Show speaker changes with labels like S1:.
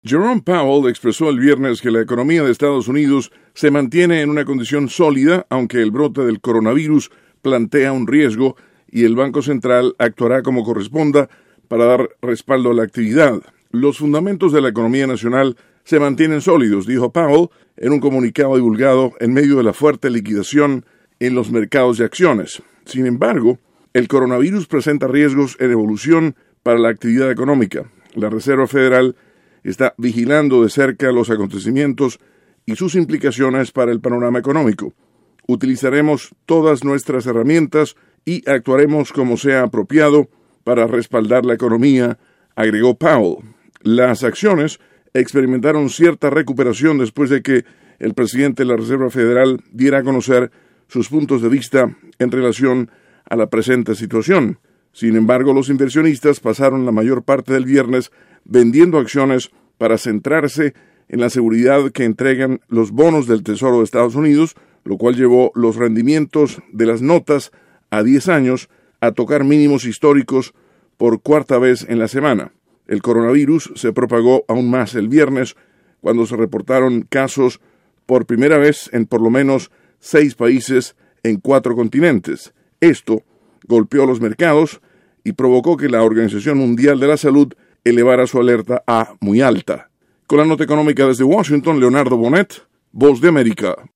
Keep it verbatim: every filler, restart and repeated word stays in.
S1: Jerome Powell expresó el viernes que la economía de Estados Unidos se mantiene en una condición sólida, aunque el brote del coronavirus plantea un riesgo y el Banco Central actuará como corresponda para dar respaldo a la actividad. Los fundamentos de la economía nacional se mantienen sólidos, dijo Powell en un comunicado divulgado en medio de la fuerte liquidación en los mercados de acciones. Sin embargo, el coronavirus presenta riesgos en evolución para la actividad económica. La Reserva Federal está vigilando de cerca los acontecimientos y sus implicaciones para el panorama económico. Utilizaremos todas nuestras herramientas y actuaremos como sea apropiado para respaldar la economía, agregó Powell. Las acciones experimentaron cierta recuperación después de que el presidente de la Reserva Federal diera a conocer sus puntos de vista en relación a la presente situación. Sin embargo, los inversionistas pasaron la mayor parte del viernes vendiendo acciones para centrarse en la seguridad que entregan los bonos del Tesoro de Estados Unidos, lo cual llevó los rendimientos de las notas a diez años a tocar mínimos históricos por cuarta vez en la semana. El coronavirus se propagó aún más el viernes, cuando se reportaron casos por primera vez en por lo menos seis países en cuatro continentes. Esto golpeó los mercados y provocó que la Organización Mundial de la Salud elevara su alerta a muy alta. Con la nota económica desde Washington, Leonardo Bonet, Voz de América.